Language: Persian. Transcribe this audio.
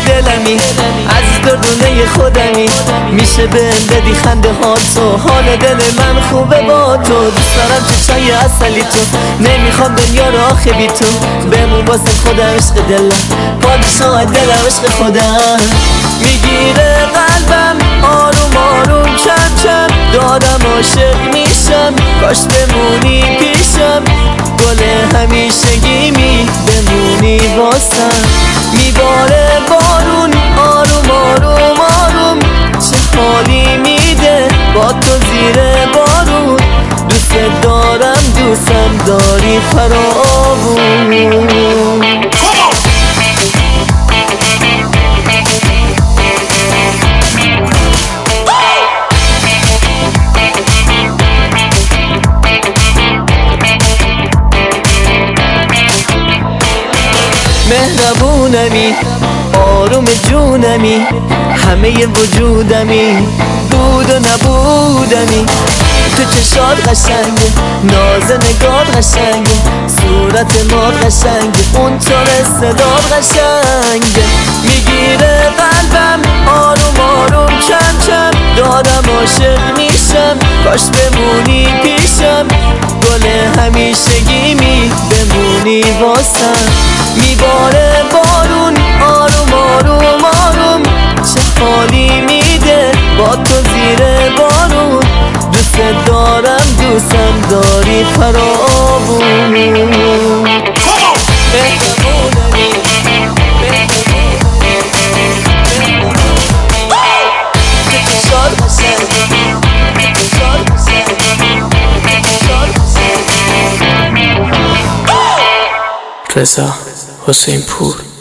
دلمی، عزیز دردونه خودمی. میشه بهم بدی خنده ها تو، حال دل من خوبه با تو. دوست دارم که چای اصلی تو، نمیخوام دنیا رو آخه بی تو. بمون واسه خودم عشق دلم، پادشاه دلم عشق خودم. میگیره قلبم آروم آروم کم کم، دادم عاشق میشم کاش بمونی پیشم. گل همیشگیمی بمونی واسم. میباره بارون آروم آروم آروم، چه حالی میده با تو زیر بارون. دوست دارم دوستم داری فراوون. مهربونمی آروم جونمی، همه وجودمی بود و نبودمی. تو چشات قشنگه، ناز نگات قشنگه، صورت ما قشنگه، اون طور صدات قشنگه. میگیره قلبم آروم آروم کم کم، دادم عاشق میشم کاش بمونی پیشم. گل همیشگیمی بمونی واسم. میباره بارون آروم آروم آروم، چه حالی میده با تو زیر بارون. دوست دارم دوستم داری فراوون. رضا حسین پور.